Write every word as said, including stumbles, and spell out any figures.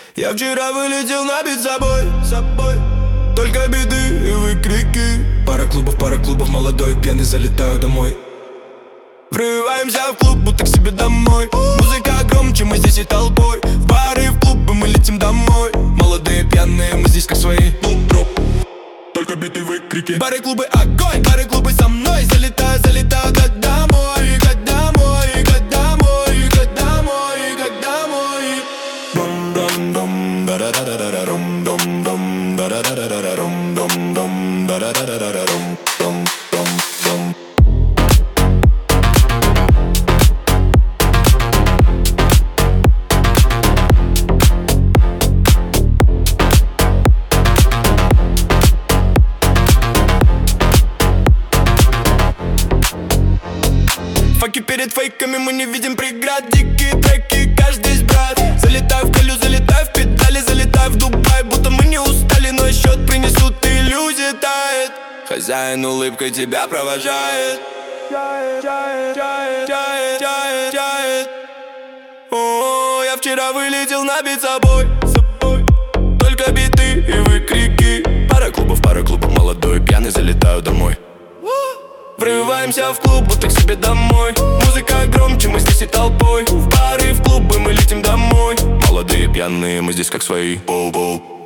Я вчера вылетел набит собой, собой. Только беды и выкрики. Пара клубов, пара клубов, молодой, пьяный, залетаю домой. Врываемся в клуб, будто к себе домой. Музыка громче, мы здесь и толпой. В бары, в клубы, мы летим домой. Молодые, пьяные, мы здесь как свои. Только биты, выкрики. Бары, клубы, огонь, бары, клубы со мной. Залетаю, залетаю, как домой, как домой, как домой, как домой, как домой. Дом-дом-дом, да-да-да-да-да-дом, дом-дом, да-да-да-да-да-дом, дом-дом, да-да-да-да-да-дом, дом-дом-дом. Факи перед фейками, мы не видим преград. Дикие треки, каждый здесь брат. Залетай в колю, залетай в педали, залетай в Дубай. Будто мы не устали, но счет принесут, иллюзия тает. Хозяин улыбкой тебя провожает. Чает, чает, чает, чает, чает, чает. О, я вчера вылетел набит собой, собой. Только биты и выкрики. Пара клубов, пара клубов, молодой, пьяный, залетаю домой. Врываемся в клуб, будто к себе домой. Музыка громче, мы здесь и толпой. В бары, в клубы, мы летим домой. Молодые, пьяные, мы здесь как свои. Оу-оу.